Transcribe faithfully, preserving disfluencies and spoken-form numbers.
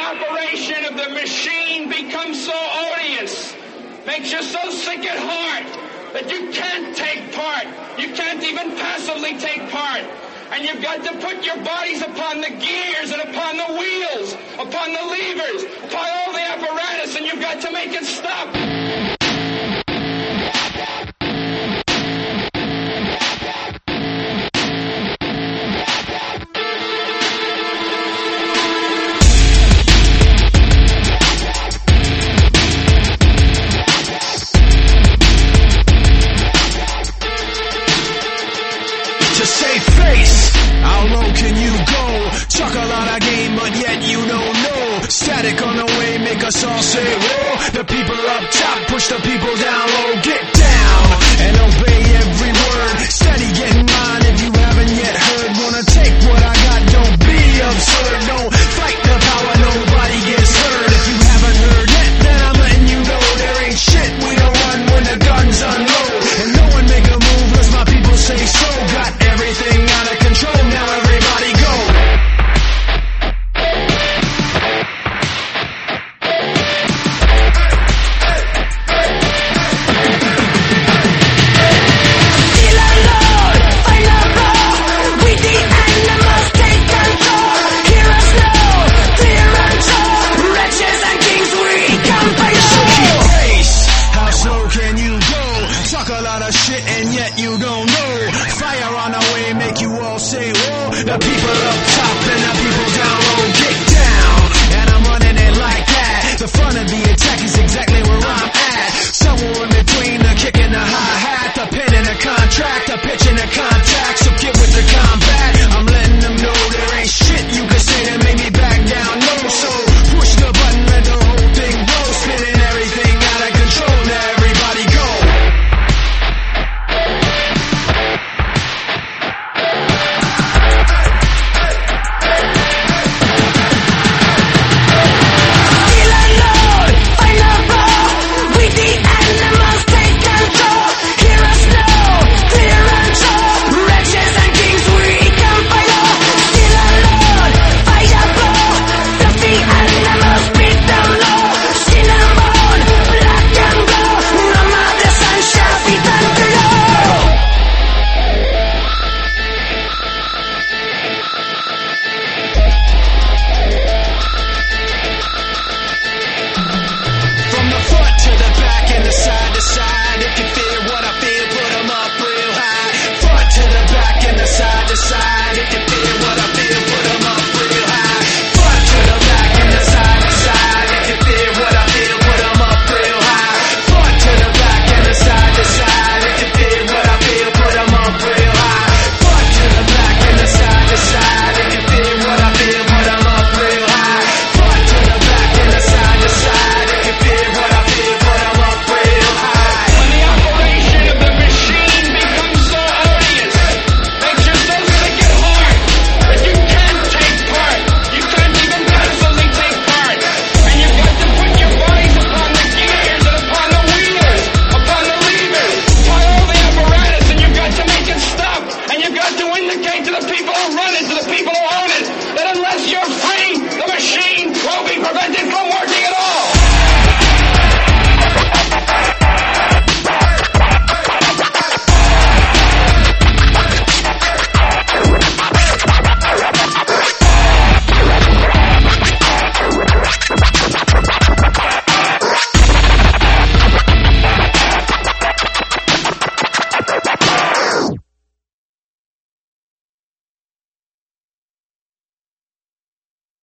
operation of the machine becomes so odious, makes you so sick at heart that you can't take part. You can't even passively take part. And you've got to put your bodies upon the gears and upon the wheels, upon the levers, upon all the apparatus, and you've got to make it stop. How low can you go? Chuck a lot of game, but yet you don't know. Static on the way, make us all say, whoa. The people up top push the people down low. Get